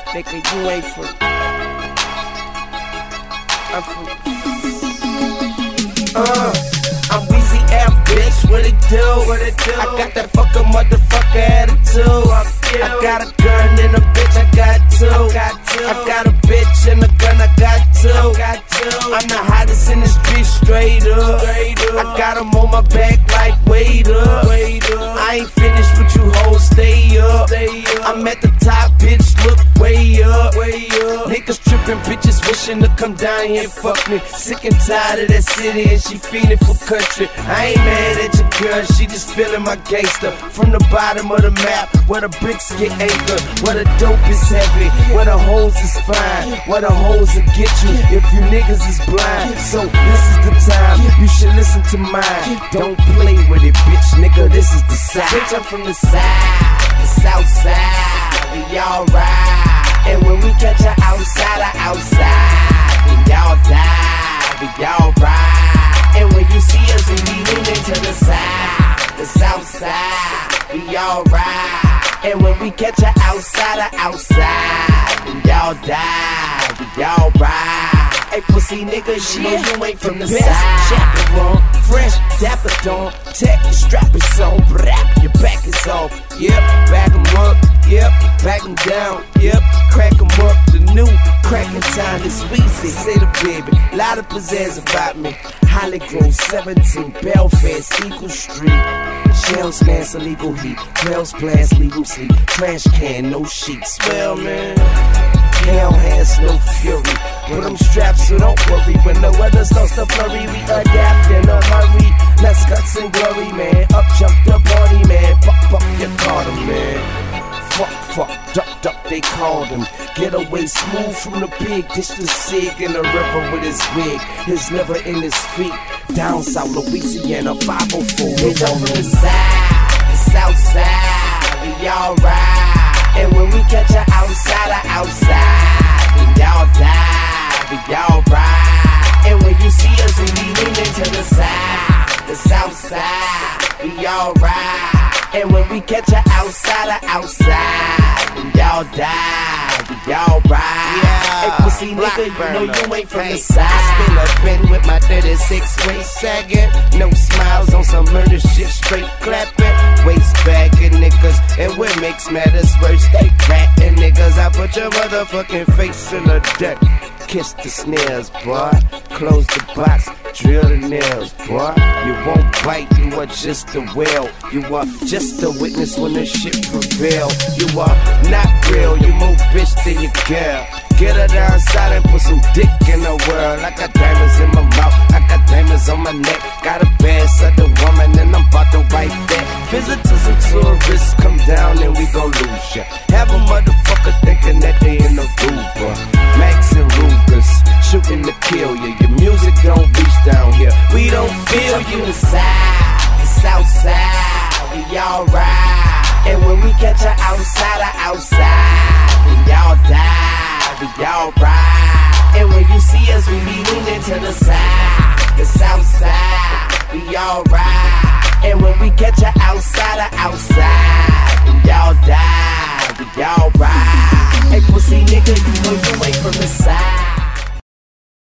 Nigga, you ain't from. I'm from. I'm Weezy F, bitch, what it do? I got that fucking motherfucker attitude. I got a gun and a bitch, I got two. I got a bitch and a gun, I got two. I'm the hottest in this bitch, straight up. I got 'em on my back like wait up. I ain't finished with you hoes, stay up. I'm at the top, bitch, look way up. Niggas tripping, bitches wishing to come down here and fuck me. Sick and tired of that city and she feeling for country. I ain't mad at your girl, she just feeling my gangster. From the bottom of the map, where the bricks get anchored, where the dope is heavy, where the hoes is fine, where the hoes will get you if you niggas is blind. So this is the time, you should listen to mine. Don't play with it, bitch, nigga, this is the side. Bitch, I'm from the side, the south side, we all ride. And when we catch her outside, we all die, we all ride. And when you see us, we leaning to the side, the south side, we all ride. And when we catch her outside, we all die, we all ride. Hey, pussy nigga, you know you ain't from the side. Chaperone, fresh, dapper dawn, tech, strap is on, brap, your back is off. Yep, back 'em up, yep, back 'em down, yep, crack 'em up. The new cracking time is Weezy, say the baby, lot of pizzazz about me. Holly Grove, 17, Belfast, Eagle Street. Shells mass, illegal heat, 12 blast, leave 'em sleep. Trash can, no sheets, well man. Hell has no fury, but I'm strapped so don't worry. When the weather starts to flurry, we adapt in a hurry. Let's guts and glory, man. Up jump the party, man. Fuck, you caught him, man. Fuck, duck, they called him. Get away smooth from the pig. Dish the cig in the river with his wig, his liver in his feet. Down south Louisiana, 504. Bitch, I'm from the side, the south side, we all ride. And when we catch her outside, we all die, we all ride. And when you see us, we leaning to the side, the south side, we all ride. And when we catch her outside, we all die, we all ride. Hey, pussy nigga, you know you ain't from the side. I spin a pen with my 36 waist sagging. No smiles on some murder shit, straight clapping. Waist bagging niggas, and what makes matters worse, they ratting niggas. I put your motherfucking face in the dirt. Kiss the snares, boy. Close the box, drill the nails, boy. You won't bite, you are just a whale. You are just a witness when the shit prevail. You are not real, you more bitch than your girl. Get her downside and put some dick in the world. I got diamonds in my mouth, I got diamonds on my neck. Got a bad southern woman and I'm about to wipe that. Visitors and tourists come down and we gon' lose ya. Have a motherfucker thinking that they in the Uber. Max and Rugers, shooting to kill you. Your music don't reach down here, we don't feel you. The side, the south side, we all ride. And when we catch her outside, we all die, we all ride. And when you see us, we be leaning to the side, the south side, we all ride. And when we catch her outside, we all die, we all ride. Hey, pussy nigga, you know you ain't from the side.